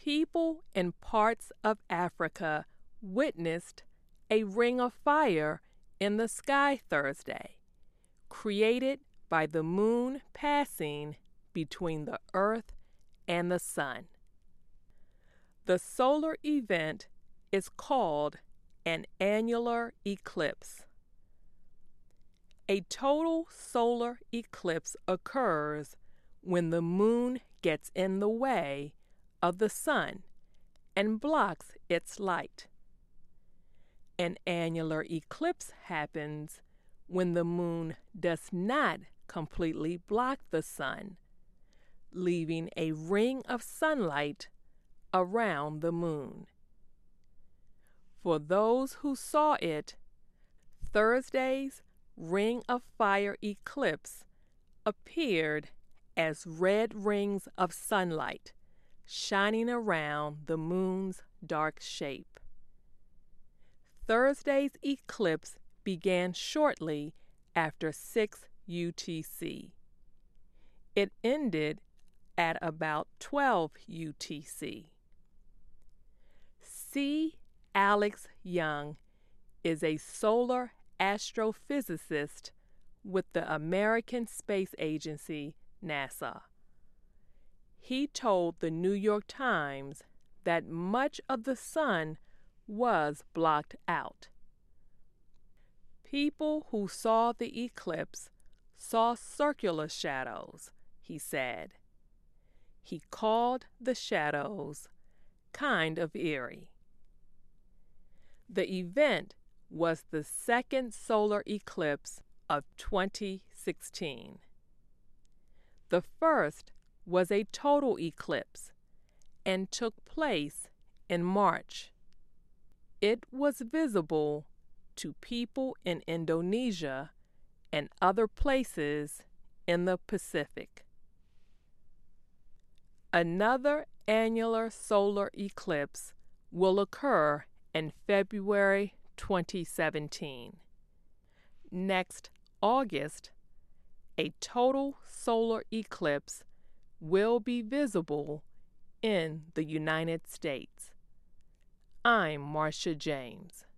People in parts of Africa witnessed a ring of fire in the sky Thursday, created by the moon passing between the Earth and the Sun. The solar event is called an annular eclipse. A total solar eclipse occurs when the moon gets in the way of the sun and blocks its light. An annular eclipse happens when the moon does not completely block the sun, leaving a ring of sunlight around the moon. For those who saw it, Thursday's ring of fire eclipse appeared as red rings of sunlight shining around the moon's dark shape. Thursday's eclipse began shortly after 6 UTC. It ended at about 12 UTC. C. Alex Young is a solar astrophysicist with the American Space Agency, NASA. He told the New York Times that much of the sun was blocked out. People who saw the eclipse saw circular shadows, he said. He called the shadows kind of eerie. The event was the second solar eclipse of 2016. The first was a total eclipse and took place in March. It was visible to people in Indonesia and other places in the Pacific. Another annular solar eclipse will occur in February 2017. Next August, a total solar eclipse will be visible in the United States. I'm Marcia James.